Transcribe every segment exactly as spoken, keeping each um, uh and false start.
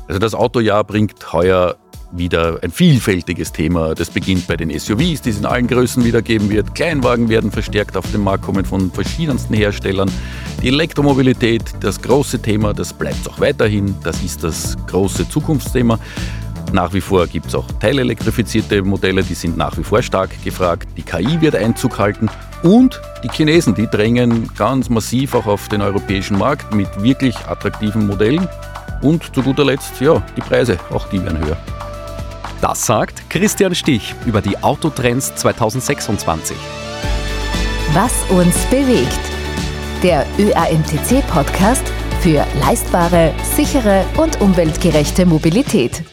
Also das Autojahr bringt heuer wieder ein vielfältiges Thema. Das beginnt bei den S U Vs, die es in allen Größen wieder geben wird. Kleinwagen werden verstärkt auf den Markt kommen von verschiedensten Herstellern. Die Elektromobilität, das große Thema, das bleibt auch weiterhin. Das ist das große Zukunftsthema. Nach wie vor gibt es auch teilelektrifizierte Modelle, die sind nach wie vor stark gefragt. Die K I wird Einzug halten und die Chinesen, die drängen ganz massiv auch auf den europäischen Markt mit wirklich attraktiven Modellen. Und zu guter Letzt, ja, die Preise, auch die werden höher. Das sagt Christian Stich über die Autotrends zwanzig sechsundzwanzig. Was uns bewegt. Der Ö A M T C-Podcast für leistbare, sichere und umweltgerechte Mobilität.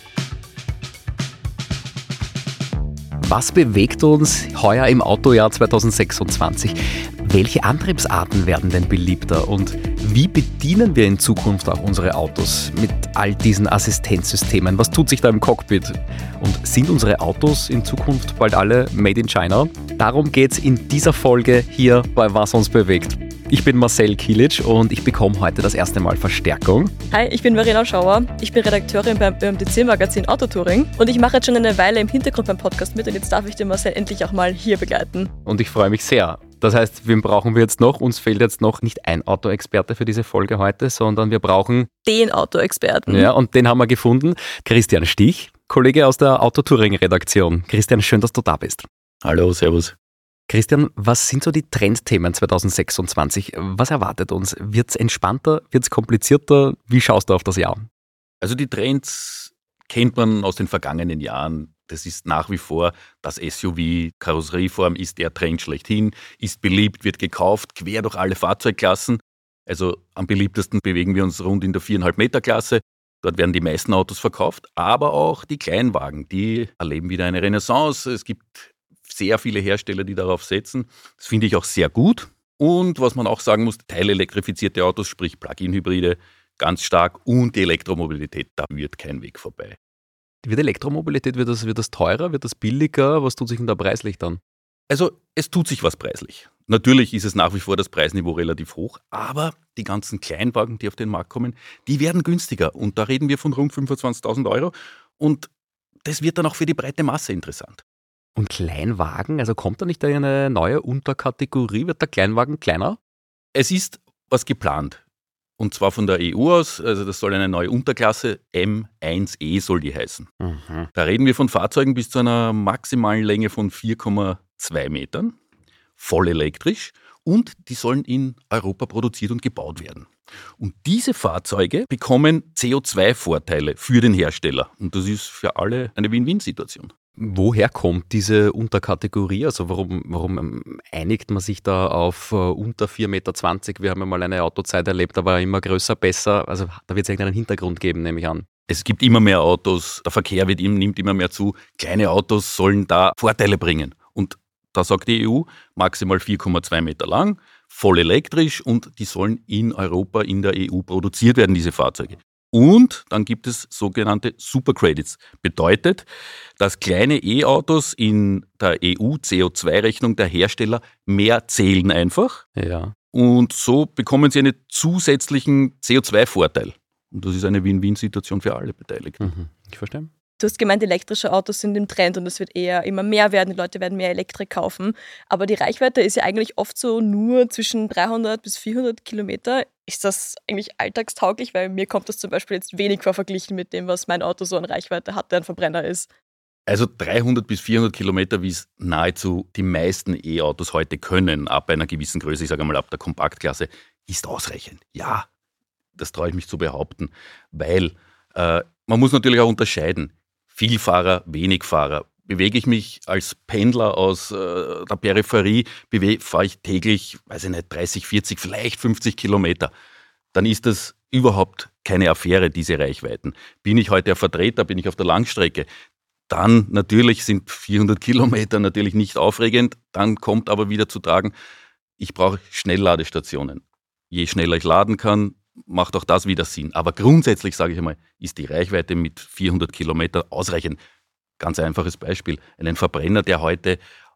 Was bewegt uns heuer im Autojahr zwanzig sechsundzwanzig? Welche Antriebsarten werden denn beliebter und wie bedienen wir in Zukunft auch unsere Autos mit all diesen Assistenzsystemen? Was tut sich da im Cockpit? Und sind unsere Autos in Zukunft bald alle made in China? Darum geht es in dieser Folge hier bei Was uns bewegt. Ich bin Marcel Kilic und ich bekomme heute das erste Mal Verstärkung. Hi, ich bin Verena Schauer. Ich bin Redakteurin beim Ö A M T C-Magazin Autotouring und ich mache jetzt schon eine Weile im Hintergrund beim Podcast mit und jetzt darf ich den Marcel endlich auch mal hier begleiten. Und ich freue mich sehr. Das heißt, wen brauchen wir jetzt noch? Uns fehlt jetzt noch nicht ein Autoexperte für diese Folge heute, sondern wir brauchen den Autoexperten. Ja, und den haben wir gefunden. Christian Stich, Kollege aus der Autotouring-Redaktion. Christian, schön, dass du da bist. Hallo, servus. Christian, was sind so die Trendthemen zwanzig sechsundzwanzig? Was erwartet uns? Wird es entspannter? Wird es komplizierter? Wie schaust du auf das Jahr? Also die Trends kennt man aus den vergangenen Jahren. Das ist nach wie vor das S U V. Karosserieform ist der Trend schlechthin, ist beliebt, wird gekauft, quer durch alle Fahrzeugklassen. Also am beliebtesten bewegen wir uns rund in der viereinhalb Meter Klasse. Dort werden die meisten Autos verkauft, aber auch die Kleinwagen, die erleben wieder eine Renaissance. Es gibt sehr viele Hersteller, die darauf setzen. Das finde ich auch sehr gut. Und was man auch sagen muss, teilelektrifizierte Autos, sprich Plug-in-Hybride, ganz stark und die Elektromobilität, da wird kein Weg vorbei. Wird Elektromobilität, wird das, wird das teurer, wird das billiger? Was tut sich denn da preislich dann? Also es tut sich was preislich. Natürlich ist es nach wie vor das Preisniveau relativ hoch, aber die ganzen Kleinwagen, die auf den Markt kommen, die werden günstiger. Und da reden wir von rund fünfundzwanzigtausend Euro. Und das wird dann auch für die breite Masse interessant. Und Kleinwagen, also kommt da nicht eine neue Unterkategorie? Wird der Kleinwagen kleiner? Es ist was geplant. Und zwar von der E U aus, also das soll eine neue Unterklasse, M eins E soll die heißen. Mhm. Da reden wir von Fahrzeugen bis zu einer maximalen Länge von vier Komma zwei Metern, voll elektrisch und die sollen in Europa produziert und gebaut werden. Und diese Fahrzeuge bekommen C O zwei Vorteile für den Hersteller und das ist für alle eine Win-Win-Situation. Woher kommt diese Unterkategorie? Also warum, warum einigt man sich da auf uh, unter vier Komma zwanzig Meter? Wir haben ja mal eine Autozeit erlebt, da war immer größer, besser. Also da wird es irgendeinen Hintergrund geben, nehme ich an. Es gibt immer mehr Autos, der Verkehr wird, nimmt immer mehr zu. Kleine Autos sollen da Vorteile bringen. Und da sagt die E U, maximal vier Komma zwei Meter lang, voll elektrisch und die sollen in Europa, in der E U produziert werden, diese Fahrzeuge. Und dann gibt es sogenannte Supercredits. Bedeutet, dass kleine E-Autos in der E U-C O zwei Rechnung der Hersteller mehr zählen einfach. Ja. Und so bekommen sie einen zusätzlichen C O zwei Vorteil. Und das ist eine Win-Win-Situation für alle Beteiligten. Mhm. Ich verstehe. Du hast gemeint, elektrische Autos sind im Trend und es wird eher immer mehr werden. Die Leute werden mehr Elektrik kaufen. Aber die Reichweite ist ja eigentlich oft so nur zwischen dreihundert bis vierhundert Kilometer. Ist das eigentlich alltagstauglich? Weil mir kommt das zum Beispiel jetzt wenig vor verglichen mit dem, was mein Auto so an Reichweite hat, der ein Verbrenner ist. Also dreihundert bis vierhundert Kilometer, wie es nahezu die meisten E-Autos heute können, ab einer gewissen Größe, ich sage mal ab der Kompaktklasse, ist ausreichend. Ja, das traue ich mich zu behaupten, weil äh, man muss natürlich auch unterscheiden. Vielfahrer, Wenigfahrer. Bewege ich mich als Pendler aus äh, der Peripherie, fahre ich täglich, weiß ich nicht, dreißig, vierzig, vielleicht fünfzig Kilometer. Dann ist das überhaupt keine Affäre, diese Reichweiten. Bin ich heute ein Vertreter, bin ich auf der Langstrecke, dann natürlich sind vierhundert Kilometer natürlich nicht aufregend. Dann kommt aber wieder zu tragen, ich brauche Schnellladestationen. Je schneller ich laden kann, macht auch das wieder Sinn. Aber grundsätzlich, sage ich einmal, ist die Reichweite mit vierhundert Kilometer ausreichend. Ganz einfaches Beispiel. Einen Verbrenner, der heute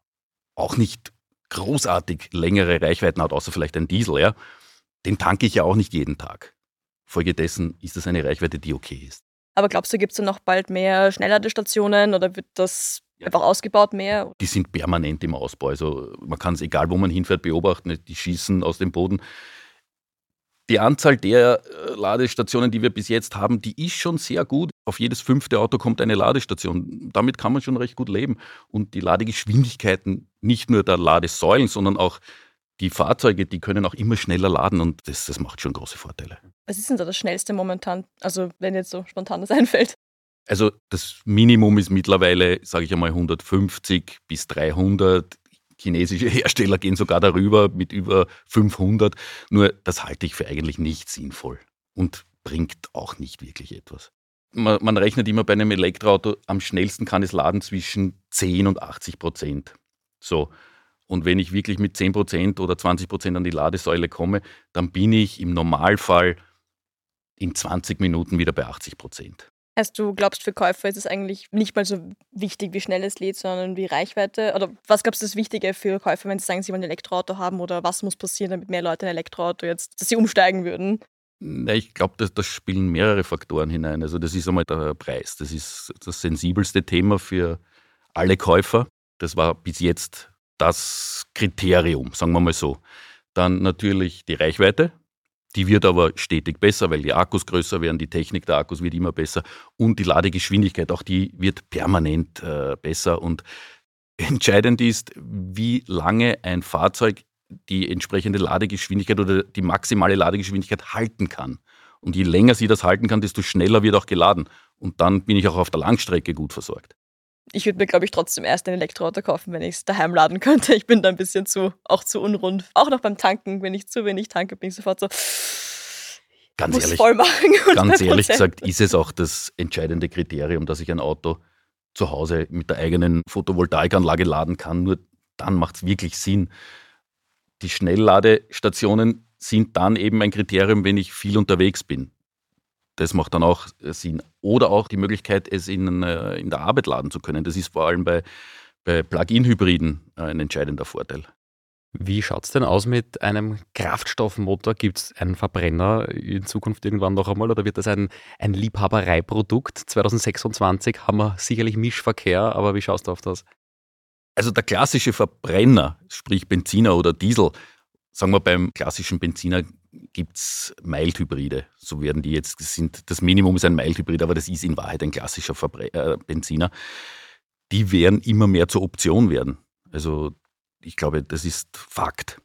auch nicht großartig längere Reichweiten hat, außer vielleicht ein Diesel, ja, den tanke ich ja auch nicht jeden Tag. Folgedessen ist es eine Reichweite, die okay ist. Aber glaubst du, gibt es dann noch bald mehr Schnellladestationen oder wird das Ja. einfach ausgebaut mehr? Die sind permanent im Ausbau. Also man kann es, egal wo man hinfährt, beobachten. Die schießen aus dem Boden. Die Anzahl der äh, Ladestationen, die wir bis jetzt haben, die ist schon sehr gut. Auf jedes fünfte Auto kommt eine Ladestation. Damit kann man schon recht gut leben. Und die Ladegeschwindigkeiten, nicht nur der Ladesäulen, sondern auch die Fahrzeuge, die können auch immer schneller laden und das, das macht schon große Vorteile. Was ist denn da das Schnellste momentan? Also wenn jetzt so spontan das einfällt. Also das Minimum ist mittlerweile, sage ich einmal, hundertfünfzig bis dreihundert. Chinesische Hersteller gehen sogar darüber mit über fünfhundert. Nur das halte ich für eigentlich nicht sinnvoll und bringt auch nicht wirklich etwas. Man, man rechnet immer bei einem Elektroauto, am schnellsten kann es laden zwischen zehn und achtzig Prozent. So. Und wenn ich wirklich mit zehn Prozent oder zwanzig Prozent an die Ladesäule komme, dann bin ich im Normalfall in zwanzig Minuten wieder bei achtzig Prozent. Heißt, du glaubst, für Käufer ist es eigentlich nicht mal so wichtig, wie schnell es lädt, sondern wie Reichweite? Oder was glaubst du, ist das Wichtige für Käufer, wenn sie sagen, sie wollen ein Elektroauto haben? Oder was muss passieren, damit mehr Leute ein Elektroauto jetzt, dass sie umsteigen würden? Na, ich glaube, da das spielen mehrere Faktoren hinein. Also das ist einmal der Preis. Das ist das sensibelste Thema für alle Käufer. Das war bis jetzt das Kriterium, sagen wir mal so. Dann natürlich die Reichweite. Die wird aber stetig besser, weil die Akkus größer werden, die Technik der Akkus wird immer besser und die Ladegeschwindigkeit, auch die wird permanent äh, besser. Und entscheidend ist, wie lange ein Fahrzeug die entsprechende Ladegeschwindigkeit oder die maximale Ladegeschwindigkeit halten kann. Und je länger sie das halten kann, desto schneller wird auch geladen. Und dann bin ich auch auf der Langstrecke gut versorgt. Ich würde mir, glaube ich, trotzdem erst ein Elektroauto kaufen, wenn ich es daheim laden könnte. Ich bin da ein bisschen zu, auch zu unrund. Auch noch beim Tanken, wenn ich zu wenig tanke, bin ich sofort so, Ganz muss ehrlich, voll machen. ganz ehrlich hundert Prozent. gesagt ist es auch das entscheidende Kriterium, dass ich ein Auto zu Hause mit der eigenen Photovoltaikanlage laden kann. Nur dann macht es wirklich Sinn. Die Schnellladestationen sind dann eben ein Kriterium, wenn ich viel unterwegs bin. Das macht dann auch Sinn. Oder auch die Möglichkeit, es in, in der Arbeit laden zu können. Das ist vor allem bei, bei Plug-in-Hybriden ein entscheidender Vorteil. Wie schaut es denn aus mit einem Kraftstoffmotor? Gibt es einen Verbrenner in Zukunft irgendwann noch einmal oder wird das ein, ein Liebhabereiprodukt? zwanzig sechsundzwanzig haben wir sicherlich Mischverkehr, aber wie schaust du auf das? Also der klassische Verbrenner, sprich Benziner oder Diesel, sagen wir beim klassischen Benziner gibt es Mild-Hybride. So werden die jetzt, das, sind, das Minimum ist ein Mild-Hybrid, aber das ist in Wahrheit ein klassischer Verbre- äh, Benziner. Die werden immer mehr zur Option werden. Also ich glaube, das ist Fakt.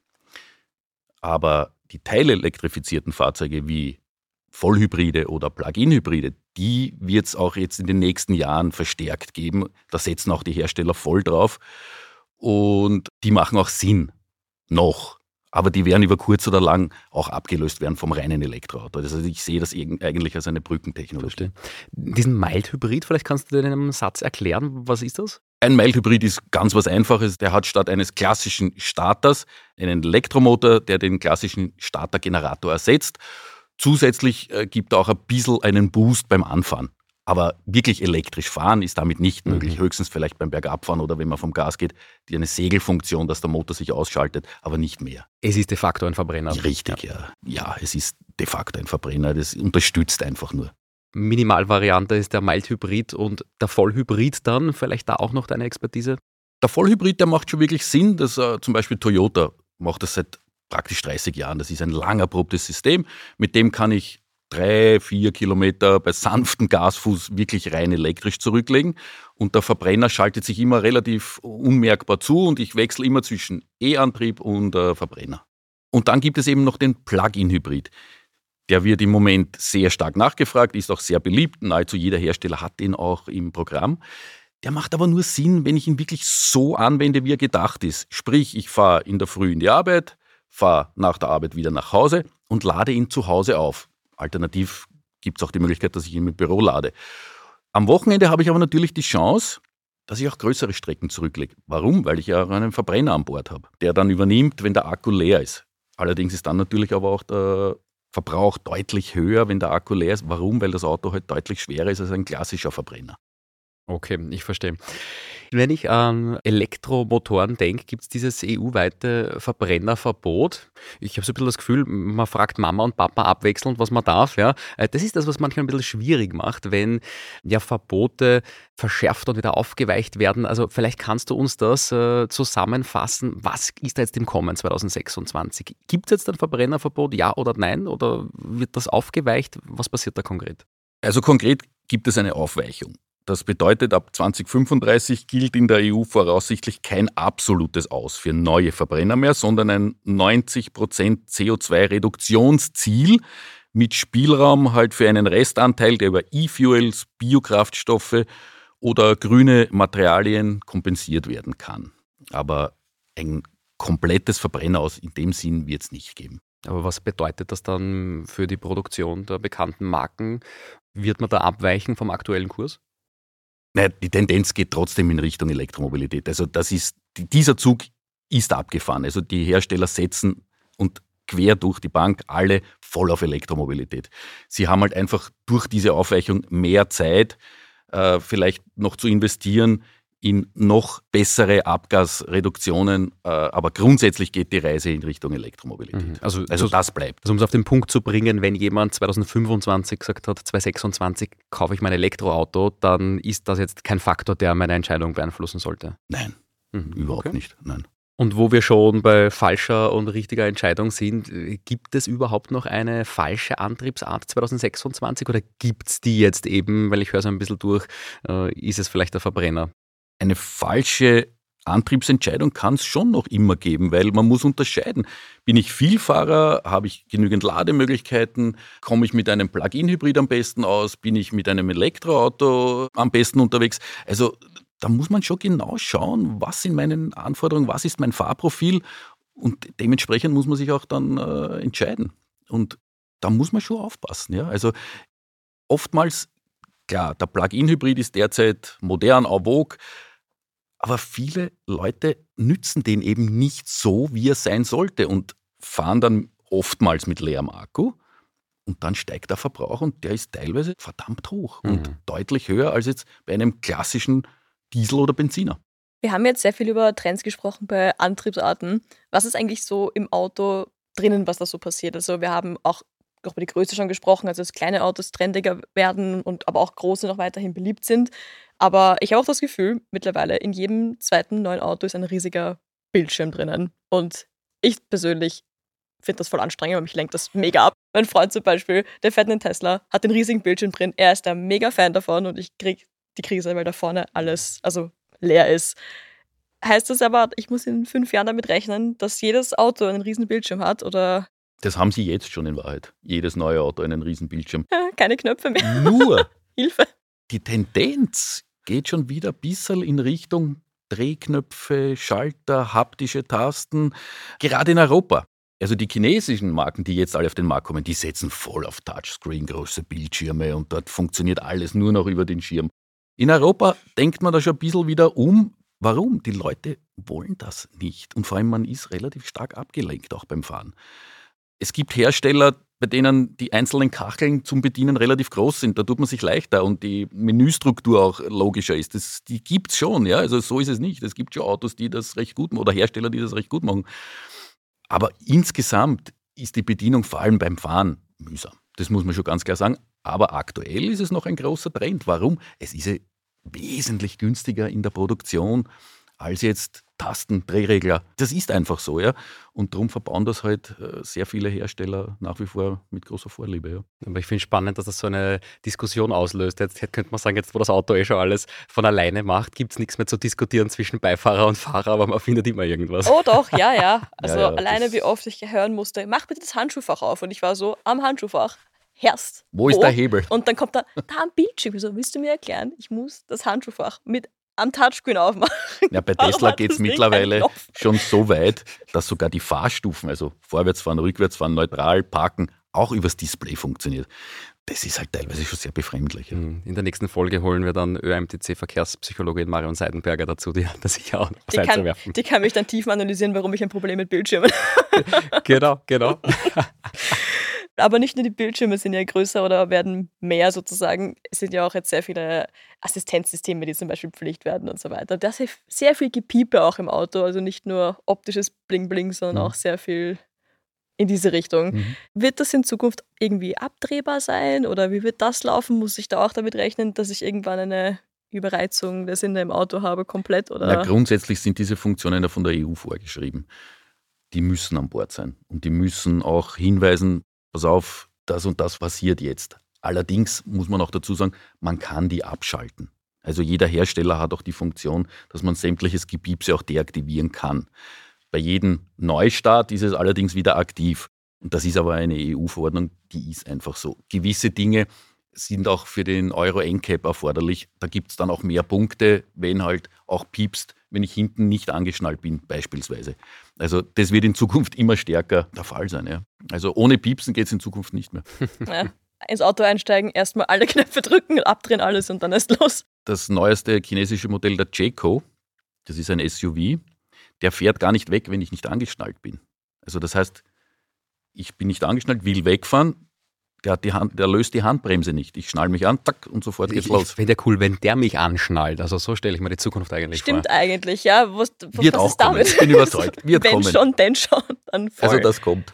Aber die teilelektrifizierten Fahrzeuge wie Vollhybride oder Plug-in-Hybride, die wird es auch jetzt in den nächsten Jahren verstärkt geben. Da setzen auch die Hersteller voll drauf. Und die machen auch Sinn. Noch. Aber die werden über kurz oder lang auch abgelöst werden vom reinen Elektroauto. Also ich sehe das eigentlich als eine Brückentechnologie. Verstehe. Diesen Mild-Hybrid, vielleicht kannst du dir in einem Satz erklären, was ist das? Ein Mild-Hybrid ist ganz was Einfaches. Der hat statt eines klassischen Starters einen Elektromotor, der den klassischen Startergenerator ersetzt. Zusätzlich äh, gibt er auch ein bisschen einen Boost beim Anfahren. Aber wirklich elektrisch fahren ist damit nicht möglich. Mhm. Höchstens vielleicht beim Bergabfahren oder wenn man vom Gas geht, die eine Segelfunktion, dass der Motor sich ausschaltet, aber nicht mehr. Es ist de facto ein Verbrenner. Richtig, ja. Ja, es ist de facto ein Verbrenner. Das unterstützt einfach nur. Minimalvariante ist der Mild-Hybrid und der Vollhybrid dann, vielleicht da auch noch deine Expertise? Der Vollhybrid, der macht schon wirklich Sinn. Das, äh, zum Beispiel Toyota macht das seit praktisch dreißig Jahren. Das ist ein lang erprobtes System. Mit dem kann ich drei, vier Kilometer bei sanftem Gasfuß wirklich rein elektrisch zurücklegen. Und der Verbrenner schaltet sich immer relativ unmerkbar zu und ich wechsle immer zwischen E-Antrieb und äh, Verbrenner. Und dann gibt es eben noch den Plug-in-Hybrid. Der wird im Moment sehr stark nachgefragt, ist auch sehr beliebt. Nahezu jeder Hersteller hat den auch im Programm. Der macht aber nur Sinn, wenn ich ihn wirklich so anwende, wie er gedacht ist. Sprich, ich fahre in der Früh in die Arbeit, fahre nach der Arbeit wieder nach Hause und lade ihn zu Hause auf. Alternativ gibt es auch die Möglichkeit, dass ich ihn im Büro lade. Am Wochenende habe ich aber natürlich die Chance, dass ich auch größere Strecken zurücklege. Warum? Weil ich ja auch einen Verbrenner an Bord habe, der dann übernimmt, wenn der Akku leer ist. Allerdings ist dann natürlich aber auch der Verbrauch deutlich höher, wenn der Akku leer ist. Warum? Weil das Auto halt deutlich schwerer ist als ein klassischer Verbrenner. Okay, ich verstehe. Wenn ich an Elektromotoren denke, gibt es dieses E U-weite Verbrennerverbot. Ich habe so ein bisschen das Gefühl, man fragt Mama und Papa abwechselnd, was man darf. Ja. Äh, Das ist das, was manchmal ein bisschen schwierig macht, wenn ja Verbote verschärft und wieder aufgeweicht werden. Also vielleicht kannst du uns das äh, zusammenfassen. Was ist da jetzt im Kommen zwanzig sechsundzwanzig? Gibt es jetzt ein Verbrennerverbot, ja oder nein? Oder wird das aufgeweicht? Was passiert da konkret? Also konkret gibt es eine Aufweichung. Das bedeutet, ab zwanzig fünfunddreißig gilt in der E U voraussichtlich kein absolutes Aus für neue Verbrenner mehr, sondern ein neunzig Prozent C O zwei Reduktionsziel mit Spielraum halt für einen Restanteil, der über E-Fuels, Biokraftstoffe oder grüne Materialien kompensiert werden kann. Aber ein komplettes Verbrenner aus in dem Sinn wird es nicht geben. Aber was bedeutet das dann für die Produktion der bekannten Marken? Wird man da abweichen vom aktuellen Kurs? Naja, die Tendenz geht trotzdem in Richtung Elektromobilität. Also das ist, dieser Zug ist abgefahren. Also die Hersteller setzen und quer durch die Bank alle voll auf Elektromobilität. Sie haben halt einfach durch diese Aufweichung mehr Zeit, äh, vielleicht noch zu investieren in noch bessere Abgasreduktionen. Äh, aber grundsätzlich geht die Reise in Richtung Elektromobilität. Mhm. Also, Also so, das bleibt. also um es auf den Punkt zu bringen, wenn jemand zwanzig fünfundzwanzig gesagt hat, zwanzig sechsundzwanzig kaufe ich mein Elektroauto, dann ist das jetzt kein Faktor, der meine Entscheidung beeinflussen sollte. Nein, Mhm. überhaupt Okay. nicht. Nein. Und wo wir schon bei falscher und richtiger Entscheidung sind, äh, gibt es überhaupt noch eine falsche Antriebsart zwanzig sechsundzwanzig oder gibt es die jetzt eben, weil ich höre so ein bisschen durch, äh, ist es vielleicht der Verbrenner? Eine falsche Antriebsentscheidung kann es schon noch immer geben, weil man muss unterscheiden. Bin ich Vielfahrer, habe ich genügend Lademöglichkeiten, komme ich mit einem Plug-in-Hybrid am besten aus, bin ich mit einem Elektroauto am besten unterwegs. Also da muss man schon genau schauen, was sind meine Anforderungen, was ist mein Fahrprofil und dementsprechend muss man sich auch dann äh, entscheiden. Und da muss man schon aufpassen. Ja? Also oftmals, klar, der Plug-in-Hybrid ist derzeit modern, en vogue, aber viele Leute nützen den eben nicht so, wie er sein sollte und fahren dann oftmals mit leerem Akku und dann steigt der Verbrauch und der ist teilweise verdammt hoch und Mhm. deutlich höher als jetzt bei einem klassischen Diesel oder Benziner. Wir haben jetzt sehr viel über Trends gesprochen bei Antriebsarten. Was ist eigentlich so im Auto drinnen, was da so passiert? Also wir haben auch auch über die Größe schon gesprochen, also dass kleine Autos trendiger werden und aber auch große noch weiterhin beliebt sind. Aber ich habe auch das Gefühl, mittlerweile in jedem zweiten neuen Auto ist ein riesiger Bildschirm drinnen. Und ich persönlich finde das voll anstrengend, weil mich lenkt das mega ab. Mein Freund zum Beispiel, der fährt einen Tesla, hat den riesigen Bildschirm drin. Er ist ein mega Fan davon und ich kriege die Krise, weil da vorne alles also leer ist. Heißt das aber, ich muss in fünf Jahren damit rechnen, dass jedes Auto einen riesen Bildschirm hat oder Das haben sie jetzt schon in Wahrheit. Jedes neue Auto einen riesen Bildschirm. keine Knöpfe mehr? Nur Hilfe. die Tendenz geht schon wieder ein bisschen in Richtung Drehknöpfe, Schalter, haptische Tasten, gerade in Europa. Also die chinesischen Marken, die jetzt alle auf den Markt kommen, die setzen voll auf Touchscreen, große Bildschirme und dort funktioniert alles nur noch über den Schirm. In Europa denkt man da schon ein bisschen wieder um. Warum? Die Leute wollen das nicht und vor allem man ist relativ stark abgelenkt auch beim Fahren. Es gibt Hersteller, bei denen die einzelnen Kacheln zum Bedienen relativ groß sind. Da tut man sich leichter und die Menüstruktur auch logischer ist. Das, die gibt es schon, ja. Also so ist es nicht. Es gibt schon Autos, die das recht gut machen oder Hersteller, die das recht gut machen. Aber insgesamt ist die Bedienung vor allem beim Fahren mühsam. Das muss man schon ganz klar sagen. Aber aktuell ist es noch ein großer Trend. Warum? Es ist ja wesentlich günstiger in der Produktion als jetzt Tasten, Drehregler. Das ist einfach so, ja. Und darum verbauen das halt äh, sehr viele Hersteller nach wie vor mit großer Vorliebe, ja. Aber ich finde es spannend, dass das so eine Diskussion auslöst. Jetzt könnte man sagen, jetzt wo das Auto eh schon alles von alleine macht, gibt es nichts mehr zu diskutieren zwischen Beifahrer und Fahrer, aber man findet immer irgendwas. Oh doch, ja, ja. Also Ja, ja, alleine das- wie oft ich hören musste, mach bitte das Handschuhfach auf. Und ich war so, am Handschuhfach, Herst. Wo ist der Hebel? Und dann kommt da, da am Bildschirm. Wieso willst du mir erklären? Ich muss das Handschuhfach mit am Touchscreen aufmachen. Ja, bei Warum Tesla hat geht es das Ding keinen mittlerweile Knopf? schon so weit, dass sogar die Fahrstufen, also Vorwärtsfahren, Rückwärtsfahren, neutral, parken, auch übers Display funktioniert. Das ist halt teilweise schon sehr befremdlich. Ja. In der nächsten Folge holen wir dann Ö A M T C-Verkehrspsychologin Marion Seidenberger dazu, die hat da sicher auch noch Die was kann, einzuwerfen. die kann mich dann tief analysieren, warum ich ein Problem mit Bildschirmen habe. Genau, genau. Aber nicht nur die Bildschirme sind ja größer oder werden mehr sozusagen. Es sind ja auch jetzt sehr viele Assistenzsysteme, die zum Beispiel Pflicht werden und so weiter. Da ist sehr viel Gepiepe auch im Auto, also nicht nur optisches Bling-Bling, sondern Mhm. auch sehr viel in diese Richtung. Mhm. Wird das in Zukunft irgendwie abdrehbar sein oder wie wird das laufen? Muss ich da auch damit rechnen, dass ich irgendwann eine Überreizung der Sinne im Auto habe komplett? Oder? Na, grundsätzlich sind diese Funktionen ja von der E U vorgeschrieben. Die müssen an Bord sein und die müssen auch hinweisen, pass auf, das und das passiert jetzt. Allerdings muss man auch dazu sagen, man kann die abschalten. Also jeder Hersteller hat auch die Funktion, dass man sämtliches Gepiepse auch deaktivieren kann. Bei jedem Neustart ist es allerdings wieder aktiv. Und das ist aber eine E U-Verordnung, die ist einfach so. Gewisse Dinge sind auch für den Euro N C A P erforderlich. Da gibt es dann auch mehr Punkte, wenn halt auch piepst, wenn ich hinten nicht angeschnallt bin beispielsweise. Also das wird in Zukunft immer stärker der Fall sein. Ja. Also ohne Piepsen geht es in Zukunft nicht mehr. Ja, ins Auto einsteigen, erstmal alle Knöpfe drücken, abdrehen alles und dann erst los. Das neueste chinesische Modell, der Jayco, das ist ein S U V, der fährt gar nicht weg, wenn ich nicht angeschnallt bin. Also das heißt, ich bin nicht angeschnallt, will wegfahren, der, hat die Hand, der löst die Handbremse nicht. Ich schnall mich an, zack, und sofort geht's Ich, los. ich fände ja cool, wenn der mich anschnallt. Also so stelle ich mir die Zukunft eigentlich Stimmt vor. eigentlich, ja. Was, was Wird was auch ist damit? kommen, ich bin überzeugt. Wird Wenn kommen. schon, denn schon. Dann voll. Also das kommt.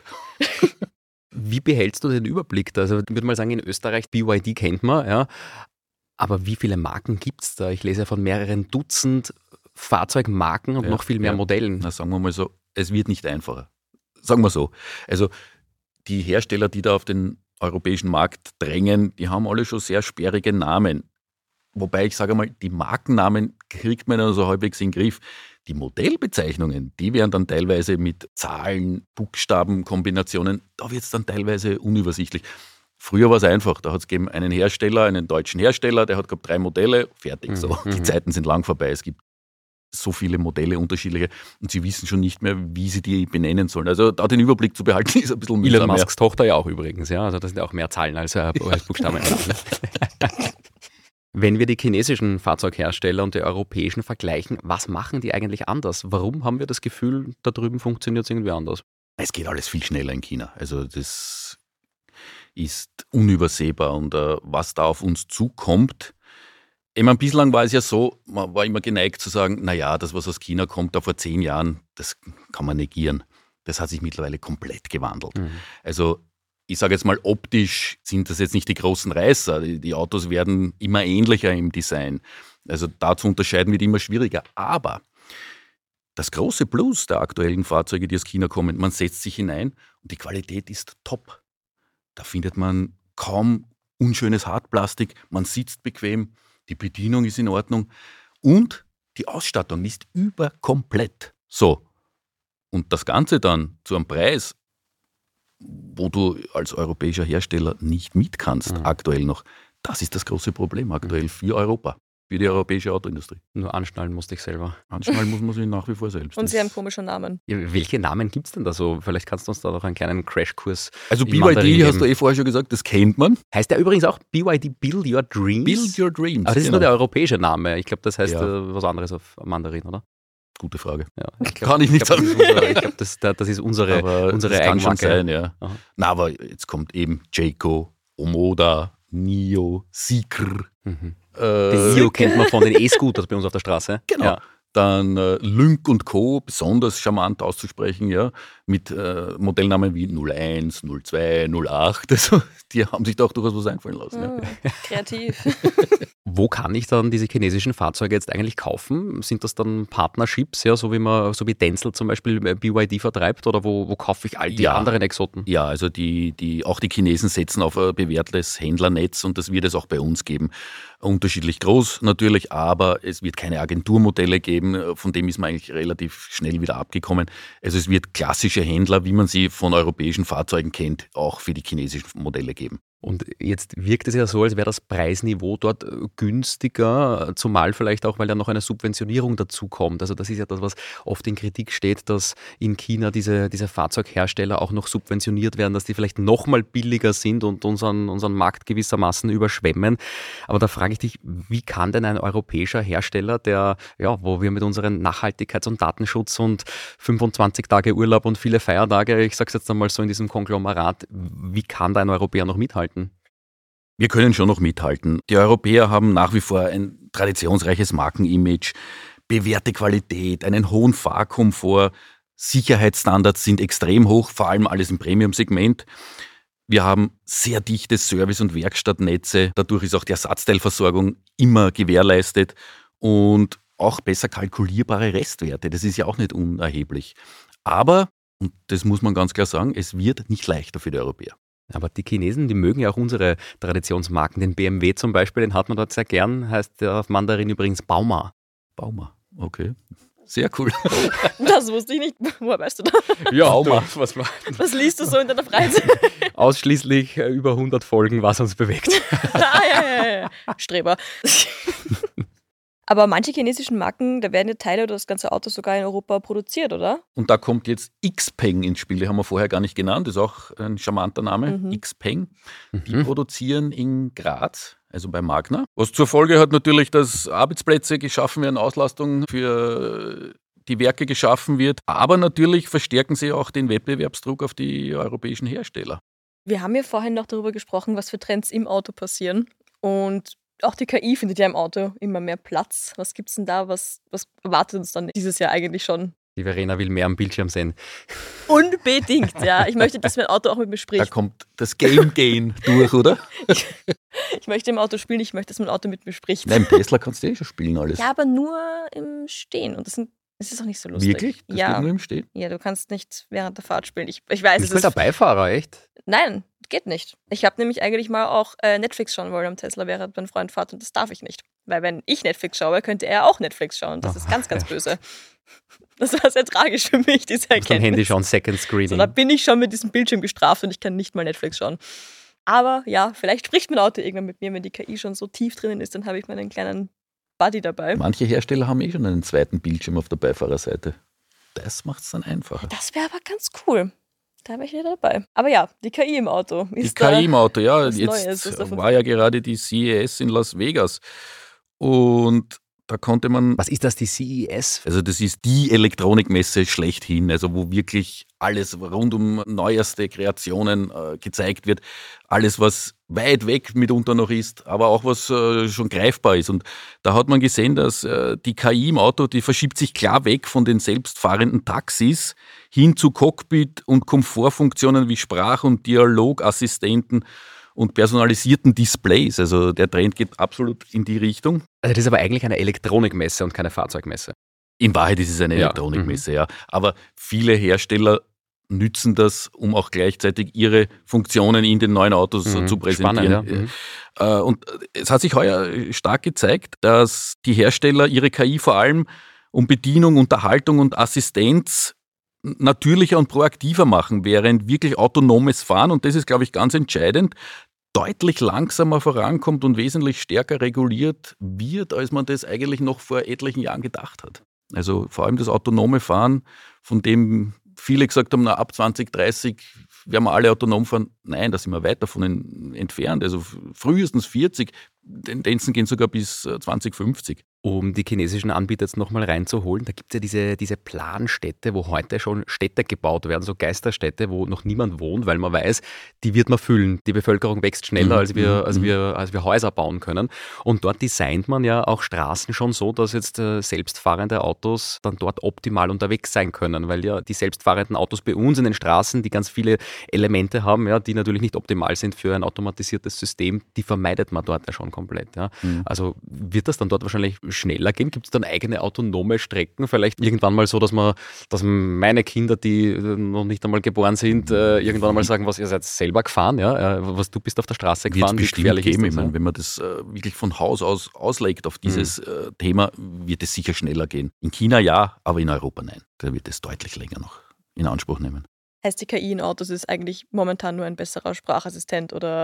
Wie behältst du den Überblick da? Also ich würde mal sagen, in Österreich, B Y D kennt man, ja. Aber wie viele Marken gibt es da? Ich lese ja von mehreren Dutzend Fahrzeugmarken und Ja, noch viel mehr ja. Modellen. Na, sagen wir mal so, es wird nicht einfacher. Sagen wir so. Also die Hersteller, die da auf den europäischen Markt drängen, die haben alle schon sehr sperrige Namen. Wobei ich sage mal, die Markennamen kriegt man also halbwegs in den Griff. Die Modellbezeichnungen, die werden dann teilweise mit Zahlen, Buchstaben, Kombinationen, da wird es dann teilweise unübersichtlich. Früher war es einfach, da hat es gegeben einen Hersteller, einen deutschen Hersteller, der hat gehabt drei Modelle, fertig. So. Mhm. Die Zeiten sind lang vorbei. Es gibt so viele Modelle, unterschiedliche, und sie wissen schon nicht mehr, wie sie die benennen sollen. Also da den Überblick zu behalten, ist ein bisschen mühsam. Elon ja. Musks Tochter ja auch übrigens, ja. Also das sind ja auch mehr Zahlen als, äh, als Buchstaben. Wenn wir die chinesischen Fahrzeughersteller und die europäischen vergleichen, was machen die eigentlich anders? Warum haben wir das Gefühl, da drüben funktioniert es irgendwie anders? Es geht alles viel schneller in China. Also das ist unübersehbar. Und äh, was da auf uns zukommt, ich meine, bislang war es ja so, man war immer geneigt zu sagen, naja, das, was aus China kommt, da vor zehn Jahren, das kann man negieren. Das hat sich mittlerweile komplett gewandelt. Mhm. Also ich sage jetzt mal, optisch sind das jetzt nicht die großen Reißer. Die, die Autos werden immer ähnlicher im Design. Also da zu unterscheiden wird immer schwieriger. Aber das große Plus der aktuellen Fahrzeuge, die aus China kommen, man setzt sich hinein und die Qualität ist top. Da findet man kaum unschönes Hartplastik, man sitzt bequem, die Bedienung ist in Ordnung und die Ausstattung ist überkomplett. So, und das Ganze dann zu einem Preis, wo du als europäischer Hersteller nicht mit kannst, Mhm. aktuell noch. Das ist das große Problem aktuell für Europa, für die europäische Autoindustrie. Nur anschnallen musste ich selber. Anschnallen muss man sich nach wie vor selbst. Und sie Das- haben komische Namen. Ja, welche Namen gibt es denn da so? Vielleicht kannst du uns da noch einen kleinen Crashkurs. Also in B Y Mandarin D, hast geben. du eh vorher schon gesagt, das kennt man. Heißt der übrigens auch B Y D Build Your Dreams? Build Your Dreams. Aber das ist genau. nur der europäische Name. Ich glaube, das heißt Ja. äh, was anderes auf Mandarin, oder? Gute Frage. Ja. Ich glaub, Kann ich nicht glaub, das sagen. ist unsere, ich glaube, das, da- das ist unsere, Aber unsere das kann schon Eigenmarke. sein, ja. Aha. Na, aber jetzt kommt eben Jayco, Omoda, Nio, Seeker. Mhm. Äh, Den Nio kennt man von den E-Scooters bei uns auf der Straße. Genau. Ja. Dann äh, Lynk und Co., besonders charmant auszusprechen, ja, mit äh, Modellnamen wie null eins, null zwei, null acht. Also, die haben sich da auch durchaus was einfallen lassen. Ja. Hm, kreativ. Wo kann ich dann diese chinesischen Fahrzeuge jetzt eigentlich kaufen? Sind das dann Partnerships, ja, so wie man, so wie Denzel zum Beispiel B Y D vertreibt, oder wo, wo kaufe ich all die Ja. anderen Exoten? Ja, also die, die, auch die Chinesen setzen auf ein bewährtes Händlernetz und das wird es auch bei uns geben. Unterschiedlich groß natürlich, aber es wird keine Agenturmodelle geben, von dem ist man eigentlich relativ schnell wieder abgekommen. Also es wird klassische Händler, wie man sie von europäischen Fahrzeugen kennt, auch für die chinesischen Modelle geben. Und jetzt wirkt es ja so, als wäre das Preisniveau dort günstiger, zumal vielleicht auch, weil ja noch eine Subventionierung dazu kommt. Also das ist ja das, was oft in Kritik steht, dass in China diese, diese Fahrzeughersteller auch noch subventioniert werden, dass die vielleicht noch mal billiger sind und unseren, unseren Markt gewissermaßen überschwemmen. Aber da frage ich dich, wie kann denn ein europäischer Hersteller, der, ja, wo wir mit unseren Nachhaltigkeits- und Datenschutz und fünfundzwanzig Tage Urlaub und viele Feiertage, ich sage es jetzt einmal so in diesem Konglomerat, wie kann da ein Europäer noch mithalten? Wir können schon noch mithalten. Die Europäer haben nach wie vor ein traditionsreiches Markenimage, bewährte Qualität, einen hohen Fahrkomfort, Sicherheitsstandards sind extrem hoch, vor allem alles im Premium-Segment. Wir haben sehr dichte Service- und Werkstattnetze, dadurch ist auch die Ersatzteilversorgung immer gewährleistet und auch besser kalkulierbare Restwerte, das ist ja auch nicht unerheblich. Aber, und das muss man ganz klar sagen, es wird nicht leichter für die Europäer. Aber die Chinesen, die mögen ja auch unsere Traditionsmarken. Den B M W zum Beispiel, den hat man dort sehr gern, heißt der auf Mandarin übrigens Bauma. Bauma, okay. Sehr cool. Das wusste ich nicht. Woher weißt du das? Ja, Bauma. Was, was liest du so in deiner Freizeit? Ausschließlich äh, über hundert Folgen, was uns bewegt. ah, ja, ja, ja. Streber. Aber manche chinesischen Marken, da werden ja Teile oder das ganze Auto sogar in Europa produziert, oder? Und da kommt jetzt Xpeng ins Spiel, die haben wir vorher gar nicht genannt, das ist auch ein charmanter Name, mhm. Xpeng. Die mhm. produzieren in Graz, also bei Magna. Was zur Folge hat natürlich, dass Arbeitsplätze geschaffen werden, Auslastung für die Werke geschaffen wird. Aber natürlich verstärken sie auch den Wettbewerbsdruck auf die europäischen Hersteller. Wir haben ja vorhin noch darüber gesprochen, was für Trends im Auto passieren. Und auch die K I findet ja im Auto immer mehr Platz. Was gibt's denn da? Was, was erwartet uns dann dieses Jahr eigentlich schon? Die Verena will mehr am Bildschirm sehen. Unbedingt, ja. Ich möchte, dass mein Auto auch mit mir spricht. Da kommt das Game Gehen durch, oder? Ich, ich möchte im Auto spielen, ich möchte, dass mein Auto mit mir spricht. Nein, im Tesla kannst du eh schon spielen alles. Ja, aber nur im Stehen. Und das, sind, das ist auch nicht so lustig. Wirklich? Das ja. geht nur im Stehen? Ja, du kannst nicht während der Fahrt spielen. Ich, ich weiß, nicht es ist... der Beifahrer, echt? Nein, geht nicht. Ich habe nämlich eigentlich mal auch äh, Netflix schauen wollen am Tesla, während mein Freund fährt und das darf ich nicht. Weil wenn ich Netflix schaue, könnte er auch Netflix schauen. Das oh, ist ganz, ganz ja. böse. Das war sehr tragisch für mich, diese Erkenntnis. Am Handy schauen, Second Screening. So, da bin ich schon mit diesem Bildschirm gestraft und ich kann nicht mal Netflix schauen. Aber ja, vielleicht spricht mein Auto irgendwann mit mir, wenn die K I schon so tief drinnen ist, dann habe ich meinen kleinen Buddy dabei. Manche Hersteller haben eh schon einen zweiten Bildschirm auf der Beifahrerseite. Das macht es dann einfacher. Das wäre aber ganz cool. Da wäre ich wieder dabei. Aber ja, die K I im Auto. Ist die K I im Auto, ja. Jetzt Neues, war ja gerade die C E S in Las Vegas. Und da konnte man... Was ist das, die C E S? Also das ist die Elektronikmesse schlechthin, also wo wirklich alles rund um neueste Kreationen äh, gezeigt wird. Alles, was weit weg mitunter noch ist, aber auch was äh, schon greifbar ist. Und da hat man gesehen, dass äh, die K I im Auto, die verschiebt sich klar weg von den selbstfahrenden Taxis hin zu Cockpit- und Komfortfunktionen wie Sprach- und Dialogassistenten und personalisierten Displays. Also der Trend geht absolut in die Richtung. Also das ist aber eigentlich eine Elektronikmesse und keine Fahrzeugmesse. In Wahrheit ist es eine ja. Elektronikmesse, mhm. ja. Aber viele Hersteller nützen das, um auch gleichzeitig ihre Funktionen in den neuen Autos mhm. zu präsentieren. Spannend, ja. mhm. Und es hat sich heuer stark gezeigt, dass die Hersteller ihre K I vor allem um Bedienung, Unterhaltung und Assistenz natürlicher und proaktiver machen, während wirklich autonomes Fahren, und das ist, glaube ich, ganz entscheidend, deutlich langsamer vorankommt und wesentlich stärker reguliert wird, als man das eigentlich noch vor etlichen Jahren gedacht hat. Also vor allem das autonome Fahren, von dem viele gesagt haben, na, ab zwanzig dreißig werden wir alle autonom fahren. Nein, da sind wir weit davon entfernt. Also frühestens vierzig, Tendenzen gehen sogar bis zwanzig fünfzig. Um die chinesischen Anbieter jetzt nochmal reinzuholen, da gibt es ja diese, diese Planstädte, wo heute schon Städte gebaut werden, so Geisterstädte, wo noch niemand wohnt, weil man weiß, die wird man füllen. Die Bevölkerung wächst schneller, mhm. als, wir, als, wir, als wir Häuser bauen können. Und dort designt man ja auch Straßen schon so, dass jetzt äh, selbstfahrende Autos dann dort optimal unterwegs sein können, weil ja die selbstfahrenden Autos bei uns in den Straßen, die ganz viele Elemente haben, ja, die natürlich nicht optimal sind für ein automatisiertes System, die vermeidet man dort ja schon komplett. Ja. Mhm. Also wird das dann dort wahrscheinlich schneller gehen? Gibt es dann eigene autonome Strecken? Vielleicht irgendwann mal so, dass man, dass meine Kinder, die noch nicht einmal geboren sind, äh, irgendwann mal sagen, was ihr seid selber gefahren, ja? Äh, was du bist auf der Straße gefahren, wie gefährlich ist das? Ich meine, wenn man das äh, wirklich von Haus aus auslegt auf dieses mhm. äh, Thema, wird es sicher schneller gehen. In China ja, aber in Europa nein. Da wird es deutlich länger noch in Anspruch nehmen. Heißt, die K I in Autos ist eigentlich momentan nur ein besserer Sprachassistent oder...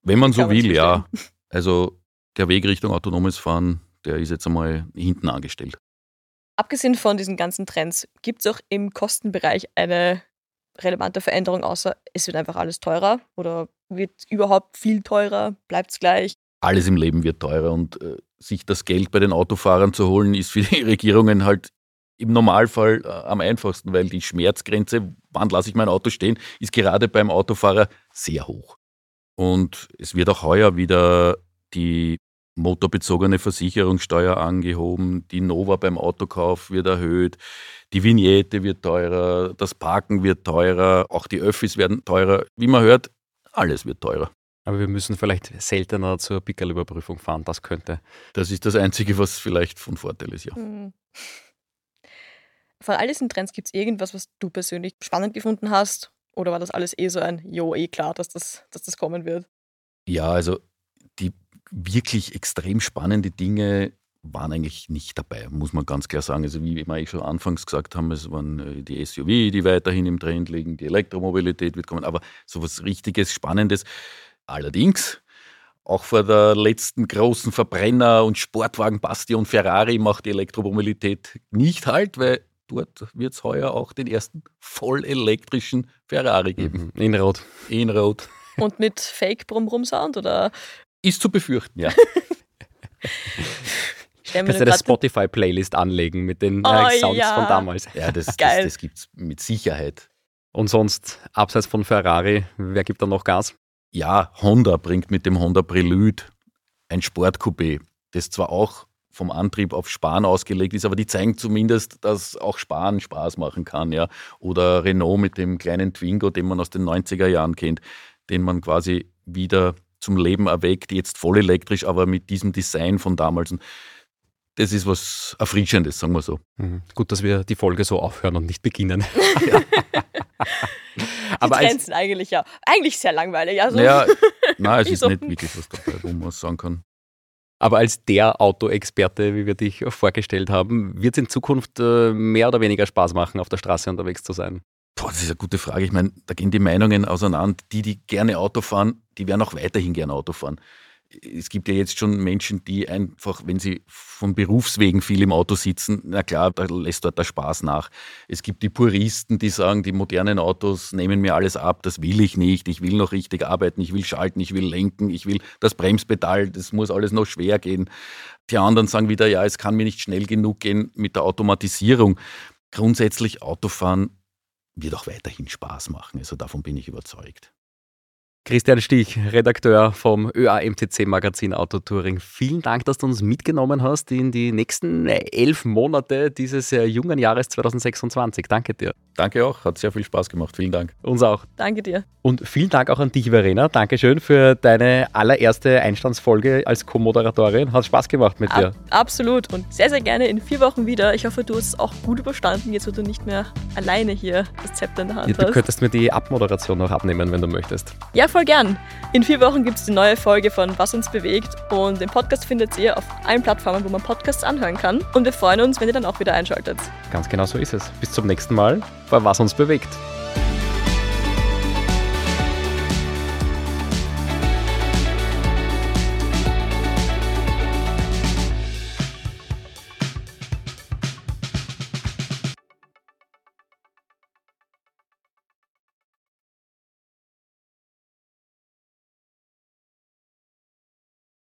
Wenn man Kann so man will, ja. zustimmen. Also der Weg Richtung autonomes Fahren, der ist jetzt einmal hinten angestellt. Abgesehen von diesen ganzen Trends, gibt es auch im Kostenbereich eine relevante Veränderung, außer es wird einfach alles teurer oder wird überhaupt viel teurer, bleibt es gleich? Alles im Leben wird teurer und äh, sich das Geld bei den Autofahrern zu holen, ist für die Regierungen halt im Normalfall äh, am einfachsten, weil die Schmerzgrenze, wann lasse ich mein Auto stehen, ist gerade beim Autofahrer sehr hoch. Und es wird auch heuer wieder die motorbezogene Versicherungssteuer angehoben, die Nova beim Autokauf wird erhöht, die Vignette wird teurer, das Parken wird teurer, auch die Öffis werden teurer. Wie man hört, alles wird teurer. Aber wir müssen vielleicht seltener zur Pickerl-Überprüfung fahren, das könnte. Das ist das Einzige, was vielleicht von Vorteil ist, ja. Hm. Von all diesen Trends gibt es irgendwas, was du persönlich spannend gefunden hast? Oder war das alles eh so ein, jo, eh klar, dass das, dass das kommen wird? Ja, also die wirklich extrem spannende Dinge waren eigentlich nicht dabei, muss man ganz klar sagen. Also wie wir eh schon anfangs gesagt haben, es waren die S U V, die weiterhin im Trend liegen, die Elektromobilität wird kommen, aber sowas Richtiges, Spannendes. Allerdings, auch vor der letzten großen Verbrenner- und Sportwagenbastion Ferrari macht die Elektromobilität nicht halt, weil dort wird es heuer auch den ersten vollelektrischen Ferrari geben. Mhm. In Rot. In Rot. Und mit Fake-Brumm-Brumm-Sound oder? Ist zu befürchten, ja. Stellen wir Kannst du den eine grad- Spotify-Playlist anlegen mit den Oh, äh, Sounds ja. von damals. Ja, das, das, Geil. das gibt es mit Sicherheit. Und sonst, abseits von Ferrari, wer gibt da noch Gas? Ja, Honda bringt mit dem Honda Prelude ein Sportcoupé, das zwar auch vom Antrieb auf Sparen ausgelegt ist, aber die zeigen zumindest, dass auch Sparen Spaß machen kann. Ja. Oder Renault mit dem kleinen Twingo, den man aus den neunziger Jahren kennt, den man quasi wieder zum Leben erweckt, jetzt voll elektrisch, aber mit diesem Design von damals. Und das ist was Erfrischendes, sagen wir so. Mhm. Gut, dass wir die Folge so aufhören und nicht beginnen. Die Aber Trends als, sind eigentlich ja eigentlich sehr langweilig. Also, Naja, nein, es ist Wieso? nicht wirklich was dabei, wo man sagen kann. aber als der Autoexperte, wie wir dich vorgestellt haben, wird es in Zukunft äh, mehr oder weniger Spaß machen, auf der Straße unterwegs zu sein? Boah, das ist eine gute Frage. Ich meine, da gehen die Meinungen auseinander. Die, die gerne Auto fahren, die werden auch weiterhin gerne Auto fahren. Es gibt ja jetzt schon Menschen, die einfach, wenn sie von Berufswegen viel im Auto sitzen, na klar, da lässt dort der Spaß nach. Es gibt die Puristen, die sagen, die modernen Autos nehmen mir alles ab, das will ich nicht. Ich will noch richtig arbeiten, ich will schalten, ich will lenken, ich will das Bremspedal, das muss alles noch schwer gehen. Die anderen sagen wieder, ja, es kann mir nicht schnell genug gehen mit der Automatisierung. Grundsätzlich Autofahren wird auch weiterhin Spaß machen. Also davon bin ich überzeugt. Christian Stich, Redakteur vom Ö A M T C-Magazin Autotouring. Vielen Dank, dass du uns mitgenommen hast in die nächsten elf Monate dieses äh, jungen Jahres zwanzig sechsundzwanzig. Danke dir. Danke auch, hat sehr viel Spaß gemacht. Vielen Dank. Uns auch. danke dir. Und vielen Dank auch an dich, Verena. Dankeschön für deine allererste Einstandsfolge als Co-Moderatorin. Hat Spaß gemacht mit dir. Ab, absolut und sehr, sehr gerne in vier Wochen wieder. Ich hoffe, du hast es auch gut überstanden, jetzt wo du nicht mehr alleine hier das Zepter in der Hand Ja, du hast. könntest mir die Abmoderation noch abnehmen, wenn du möchtest. Ja, voll gern. In vier Wochen gibt es die neue Folge von Was uns bewegt und den Podcast findet ihr auf allen Plattformen, wo man Podcasts anhören kann. Und wir freuen uns, wenn ihr dann auch wieder einschaltet. Ganz genau so ist es. Bis zum nächsten Mal bei Was uns bewegt.